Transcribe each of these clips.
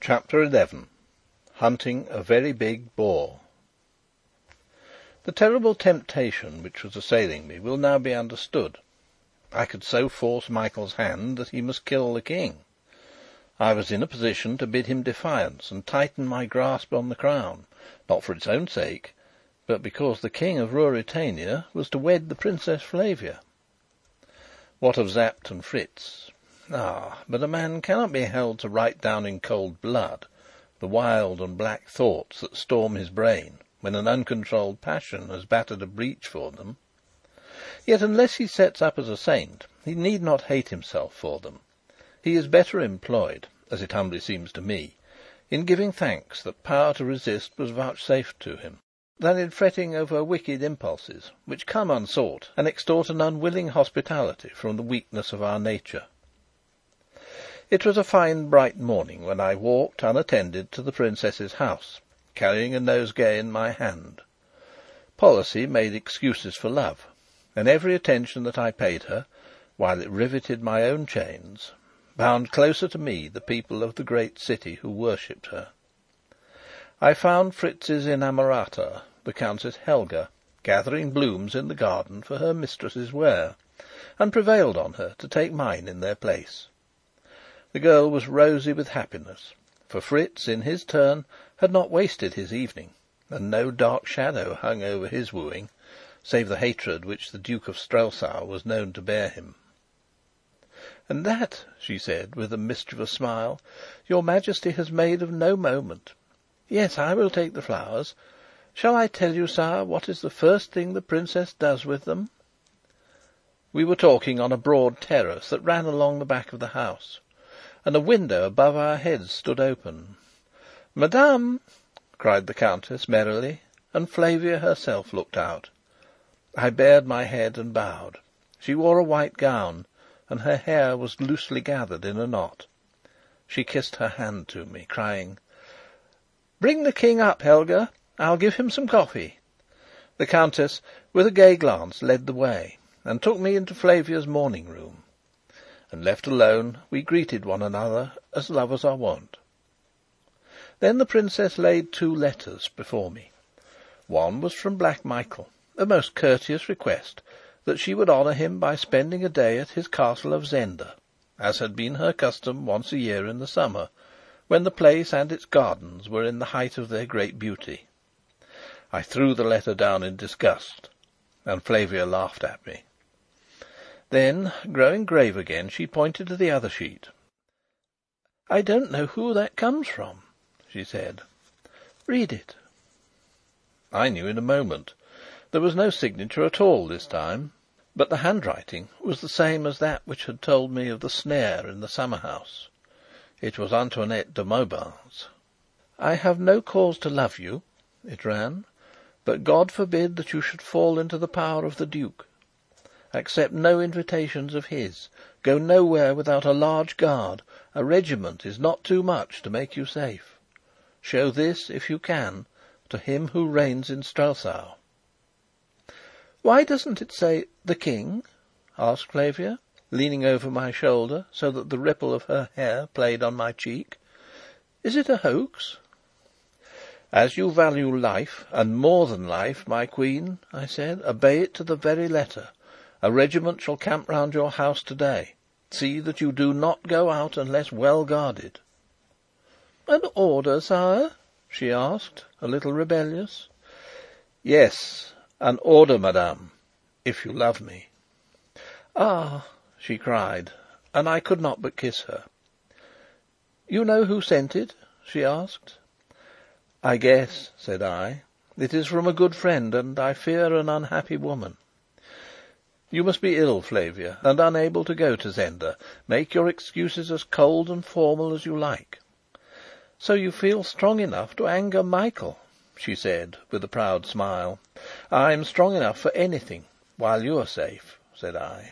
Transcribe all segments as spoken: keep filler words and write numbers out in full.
Chapter eleven. Hunting a very big boar. The terrible temptation which was assailing me will now be understood. I could so force Michael's hand that he must kill the King. I was in a position to bid him defiance and tighten my grasp on the crown, not for its own sake, but because the King of Ruritania was to wed the Princess Flavia. What of Sapt and Fritz? Ah, but a man cannot be held to write down in cold blood the wild and black thoughts that storm his brain when an uncontrolled passion has battered a breach for them. Yet unless he sets up as a saint, he need not hate himself for them. He is better employed, as it humbly seems to me, in giving thanks that power to resist was vouchsafed to him, than in fretting over wicked impulses, which come unsought and extort an unwilling hospitality from the weakness of our nature. It was a fine bright morning when I walked unattended to the Princess's house, carrying a nosegay in my hand. Policy made excuses for love, and every attention that I paid her, while it riveted my own chains, bound closer to me the people of the great city who worshipped her. I found Fritz's inamorata, the Countess Helga, gathering blooms in the garden for her mistress's wear, and prevailed on her to take mine in their place. The girl was rosy with happiness, for Fritz, in his turn, had not wasted his evening, and no dark shadow hung over his wooing, save the hatred which the Duke of Strelsau was known to bear him. "And that," she said, with a mischievous smile, "your Majesty has made of no moment. Yes, I will take the flowers. Shall I tell you, sire, what is the first thing the Princess does with them?" We were talking on a broad terrace that ran along the back of the house, and a window above our heads stood open. "Madame!" cried the Countess merrily, and Flavia herself looked out. I bared my head and bowed. She wore a white gown, and her hair was loosely gathered in a knot. She kissed her hand to me, crying: "Bring the King up, Helga. I'll give him some coffee." The Countess, with a gay glance, led the way, and took me into Flavia's morning room. And left alone, we greeted one another as lovers are wont. Then the Princess laid two letters before me. One was from Black Michael, a most courteous request that she would honour him by spending a day at his castle of Zenda, as had been her custom once a year in the summer, when the place and its gardens were in the height of their great beauty. I threw the letter down in disgust, and Flavia laughed at me. Then, growing grave again, she pointed to the other sheet. "I don't know who that comes from," she said. "Read it." I knew in a moment. There was no signature at all this time, but the handwriting was the same as that which had told me of the snare in the summer house. It was Antoinette de Mauban's. "I have no cause to love you," it ran, "but God forbid that you should fall into the power of the Duke. Accept no invitations of his. Go nowhere without a large guard. A regiment is not too much to make you safe. Show this, if you can, to him who reigns in Strelsau." "Why doesn't it say 'the King'?" asked Flavia, leaning over my shoulder so that the ripple of her hair played on my cheek. "Is it a hoax?" "As you value life, and more than life, my Queen," I said, "obey it to the very letter. A regiment shall camp round your house today. See that you do not go out unless well guarded." "An order, sire?" she asked, a little rebellious. "Yes, an order, madame, if you love me." "Ah!" she cried, and I could not but kiss her. "You know who sent it?" she asked. "I guess," said I. "It is from a good friend, and I fear an unhappy woman. You must be ill, Flavia, and unable to go to Zenda. Make your excuses as cold and formal as you like." "So you feel strong enough to anger Michael?" she said, with a proud smile. "I'm strong enough for anything, while you are safe," said I.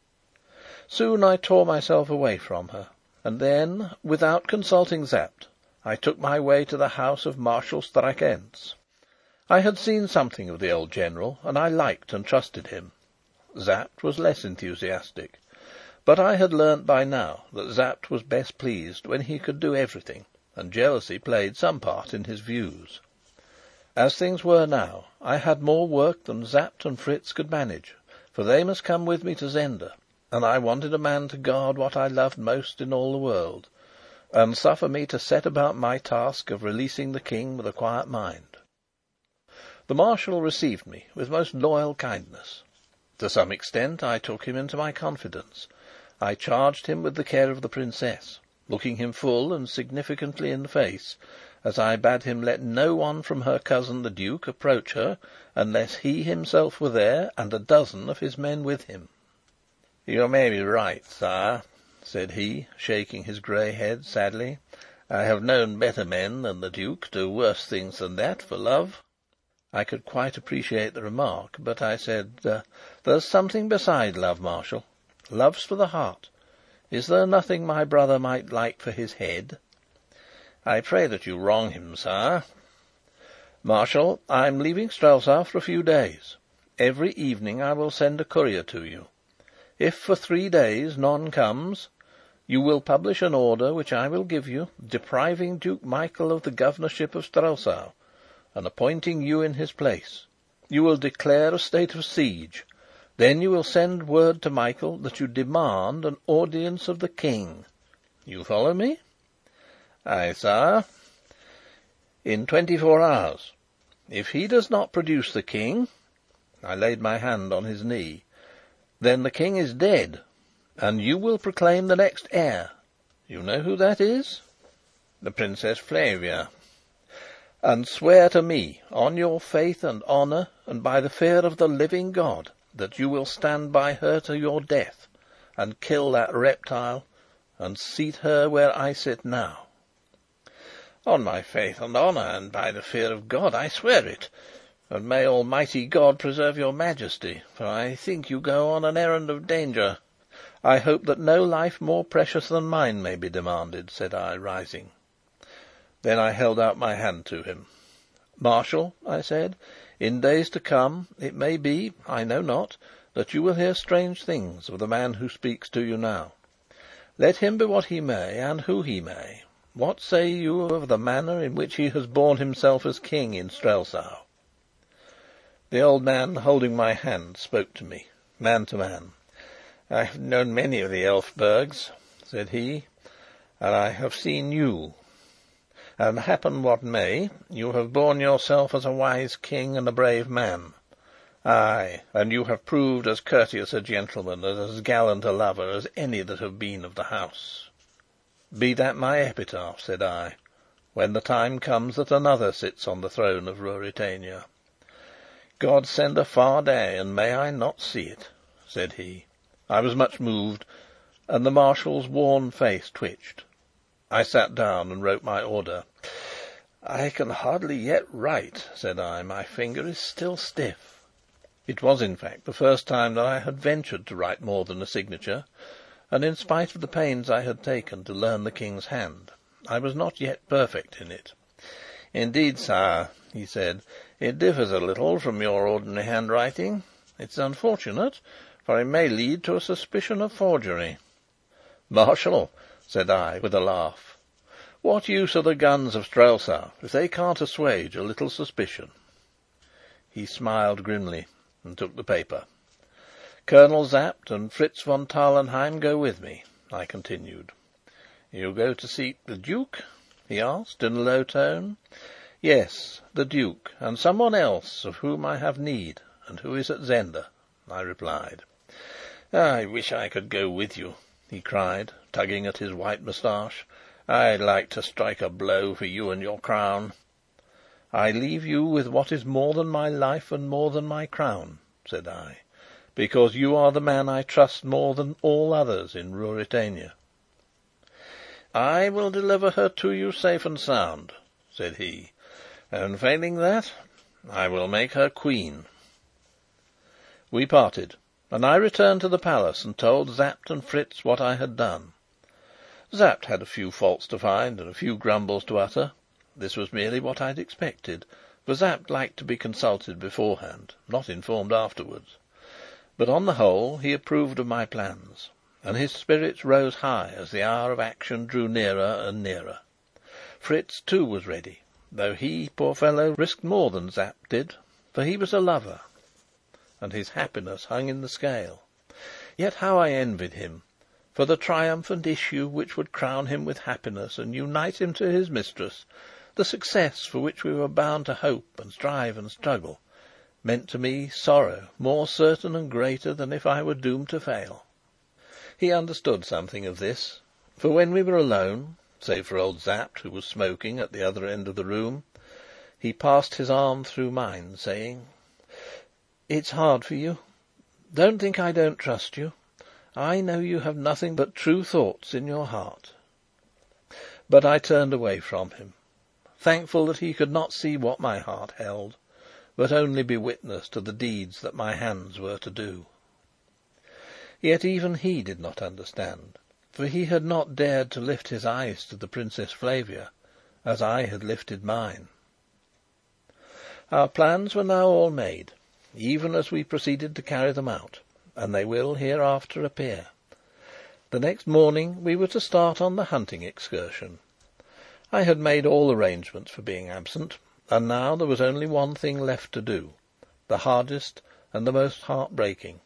Soon I tore myself away from her, and then, without consulting Sapt, I took my way to the house of Marshal Strakencz. I had seen something of the old general, and I liked and trusted him. Sapt was less enthusiastic, but I had learnt by now that Sapt was best pleased when he could do everything, and jealousy played some part in his views. As things were now, I had more work than Sapt and Fritz could manage, for they must come with me to Zenda, and I wanted a man to guard what I loved most in all the world, and suffer me to set about my task of releasing the King with a quiet mind. The Marshal received me with most loyal kindness. To some extent I took him into my confidence. I charged him with the care of the Princess, looking him full and significantly in the face, as I bade him let no one from her cousin the Duke approach her, unless he himself were there, and a dozen of his men with him. "You may be right, sire," said he, shaking his grey head sadly. "I have known better men than the Duke do worse things than that for love." I could quite appreciate the remark, but I said, uh, "There's something beside love, Marshal. Love's for the heart. Is there nothing my brother might like for his head?" "I pray that you wrong him, sire." "Marshal, I am leaving Strelsau for a few days. Every evening I will send a courier to you. If for three days none comes, you will publish an order which I will give you, depriving Duke Michael of the governorship of Strelsau, and appointing you in his place. You will declare a state of siege. Then you will send word to Michael that you demand an audience of the King. You follow me?" "Ay, sire." "In twenty-four hours. If he does not produce the King," I laid my hand on his knee, "then the King is dead, and you will proclaim the next heir. You know who that is?" "The Princess Flavia." "And swear to me, on your faith and honour, and by the fear of the living God, that you will stand by her to your death, and kill that reptile, and seat her where I sit now." "On my faith and honour, and by the fear of God, I swear it. And may Almighty God preserve your Majesty, for I think you go on an errand of danger." "I hope that no life more precious than mine may be demanded," said I, rising. Then I held out my hand to him. "Marshal," I said, "in days to come, it may be, I know not, that you will hear strange things of the man who speaks to you now. Let him be what he may, and who he may. What say you of the manner in which he has borne himself as King in Strelsau?" The old man, holding my hand, spoke to me, man to man. "I have known many of the Elphbergs," said he, "and I have seen you. And happen what may, you have borne yourself as a wise king and a brave man. Ay, and you have proved as courteous a gentleman and as gallant a lover as any that have been of the house. Be that my epitaph," said I, "when the time comes that another sits on the throne of Ruritania." "God send a far day, and may I not see it!" said he. I was much moved, and the Marshal's worn face twitched. I sat down and wrote my order. "I can hardly yet write," said I. "My finger is still stiff." It was, in fact, the first time that I had ventured to write more than a signature, and in spite of the pains I had taken to learn the King's hand, I was not yet perfect in it. "Indeed, sire," he said, "it differs a little from your ordinary handwriting. It's unfortunate, for it may lead to a suspicion of forgery." "Marshal," said I, with a laugh, "what use are the guns of Strelsau if they can't assuage a little suspicion?" He smiled grimly and took the paper. "Colonel Sapt and Fritz von Tarlenheim go with me," I continued. "You go to seek the Duke?" he asked in a low tone. "Yes, the Duke, and someone else of whom I have need, and who is at Zenda," I replied. "I wish I could go with you," he cried, tugging at his white moustache. "I'd like to strike a blow for you and your crown." "I leave you with what is more than my life and more than my crown," said I, "because you are the man I trust more than all others in Ruritania." "I will deliver her to you safe and sound," said he, "and failing that, I will make her queen." We parted, and I returned to the palace and told Sapt and Fritz what I had done. Sapt had a few faults to find and a few grumbles to utter. This was merely what I had expected, for Sapt liked to be consulted beforehand, not informed afterwards. But on the whole he approved of my plans, and his spirits rose high as the hour of action drew nearer and nearer. Fritz, too, was ready, though he, poor fellow, risked more than Sapt did, for he was a lover, and his happiness hung in the scale. Yet how I envied him for the triumphant issue which would crown him with happiness and unite him to his mistress! The success for which we were bound to hope and strive and struggle meant to me sorrow more certain and greater than if I were doomed to fail. He understood something of this, for when we were alone, save for old Sapt, who was smoking at the other end of the room, he passed his arm through mine, saying: "It's hard for you. Don't think I don't trust you. I know you have nothing but true thoughts in your heart." But I turned away from him, thankful that he could not see what my heart held, but only be witness to the deeds that my hands were to do. Yet even he did not understand, for he had not dared to lift his eyes to the Princess Flavia, as I had lifted mine. Our plans were now all made, even as we proceeded to carry them out, and they will hereafter appear. The next morning we were to start on the hunting excursion. I had made all arrangements for being absent, and now there was only one thing left to do, the hardest and the most heart-breaking.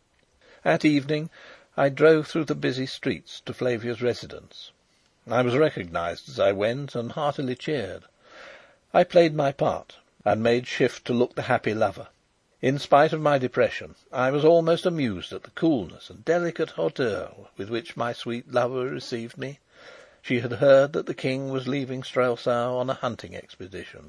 At evening I drove through the busy streets to Flavia's residence. I was recognised as I went, and heartily cheered. I played my part, and made shift to look the happy lover. In spite of my depression, I was almost amused at the coolness and delicate hauteur with which my sweet lover received me. She had heard that the King was leaving Strelsau on a hunting expedition.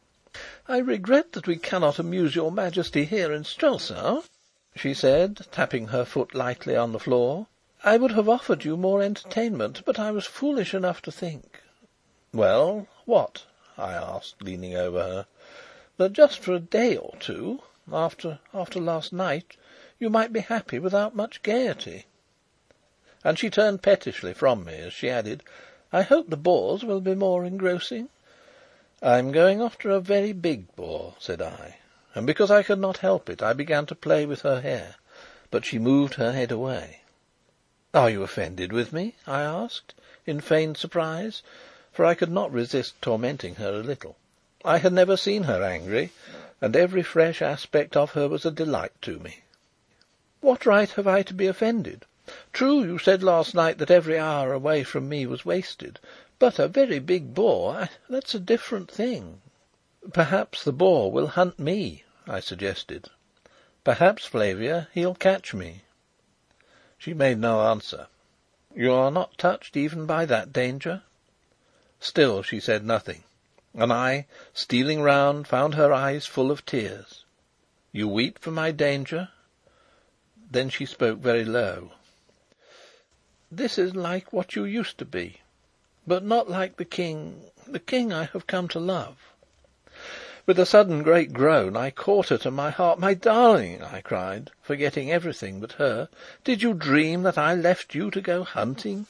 "I regret that we cannot amuse your Majesty here in Strelsau," she said, tapping her foot lightly on the floor. "I would have offered you more entertainment, but I was foolish enough to think." "Well, what?" I asked, leaning over her. "That just for a day or two, after after last night, you might be happy without much gaiety." And she turned pettishly from me as she added: "I hope the boars will be more engrossing." "I'm going after a very big boar," said I, and because I could not help it, I began to play with her hair, but she moved her head away. "Are you offended with me?" I asked, in feigned surprise, for I could not resist tormenting her a little. I had never seen her angry, and every fresh aspect of her was a delight to me. "What right have I to be offended? True, you said last night that every hour away from me was wasted, but a very big boar, that's a different thing." "Perhaps the boar will hunt me," I suggested. "Perhaps, Flavia, he'll catch me." She made no answer. "You are not touched even by that danger?" Still she said nothing, and I, stealing round, found her eyes full of tears. "You weep for my danger?" Then she spoke very low. "This is like what you used to be, but not like the King the King I have come to love." With a sudden great groan, I caught her to my heart. "My darling!" I cried, forgetting everything but her. "Did you dream that I left you to go hunting?"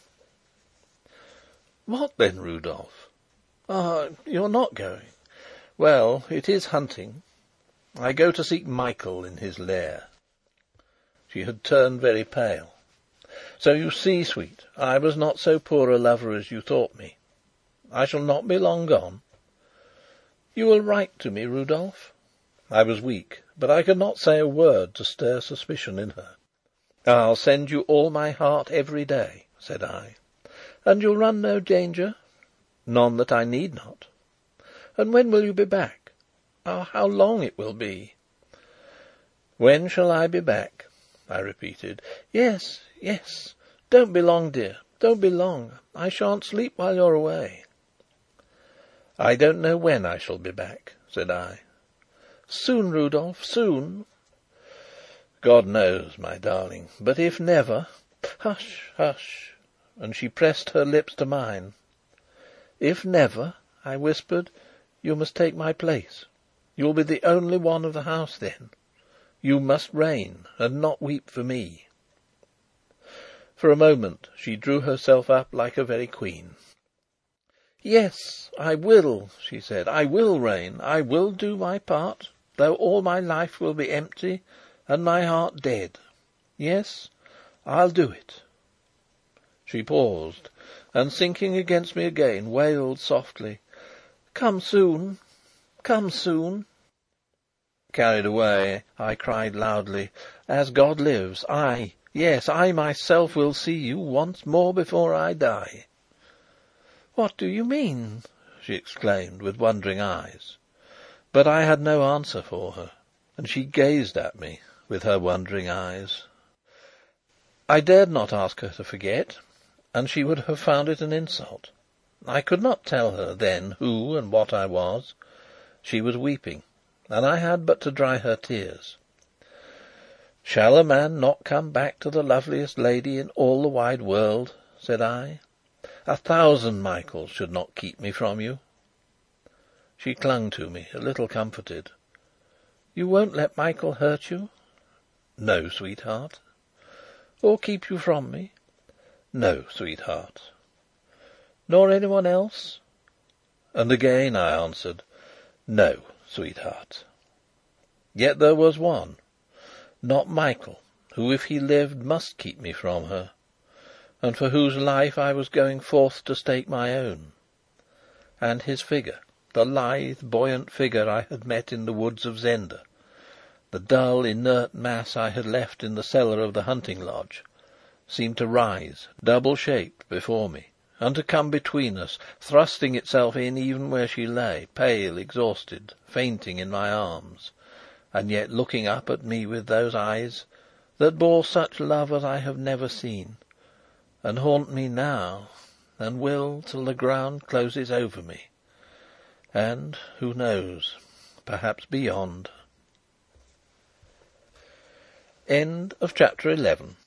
"What then, Rudolf?" "Ah, you're not going? Well, it is hunting. I go to seek Michael in his lair." She had turned very pale. "So you see, sweet, I was not so poor a lover as you thought me. I shall not be long gone. You will write to me, Rudolf?" I was weak, but I could not say a word to stir suspicion in her. "I'll send you all my heart every day," said I. "And you'll run no danger?" "None that I need not." "And when will you be back? Ah, how long it will be!" "When shall I be back?" I repeated. "Yes, yes. Don't be long, dear. Don't be long. I shan't sleep while you're away." "I don't know when I shall be back," said I. "Soon, Rudolf, soon?" "God knows, my darling. But if never " "Hush, hush!" and she pressed her lips to mine. "If never," I whispered, "you must take my place. You'll be the only one of the house then. You must reign, and not weep for me." For a moment she drew herself up like a very queen. "Yes, I will," she said. "I will reign. I will do my part, though all my life will be empty and my heart dead. Yes, I'll do it." She paused, and sinking against me again, wailed softly, "Come soon! Come soon!" Carried away, I cried loudly, "As God lives, I, yes, I myself will see you once more before I die!" "What do you mean?" she exclaimed, with wondering eyes. But I had no answer for her, and she gazed at me with her wondering eyes. I dared not ask her to forget, and she would have found it an insult. I could not tell her then who and what I was. She was weeping, and I had but to dry her tears. "Shall a man not come back to the loveliest lady in all the wide world?" said I. "A thousand Michaels should not keep me from you." She clung to me, a little comforted. "You won't let Michael hurt you?" "No, sweetheart." "Or keep you from me?" "No, sweetheart." "Nor anyone else?" And again I answered, "No, sweetheart." Yet there was one, not Michael, who, if he lived, must keep me from her, and for whose life I was going forth to stake my own. And his figure, the lithe, buoyant figure I had met in the woods of Zenda, the dull, inert mass I had left in the cellar of the hunting lodge, seemed to rise, double shaped, before me, and to come between us, thrusting itself in even where she lay, pale, exhausted, fainting in my arms, and yet looking up at me with those eyes that bore such love as I have never seen, and haunt me now, and will till the ground closes over me, and, who knows, perhaps beyond. End of chapter eleven.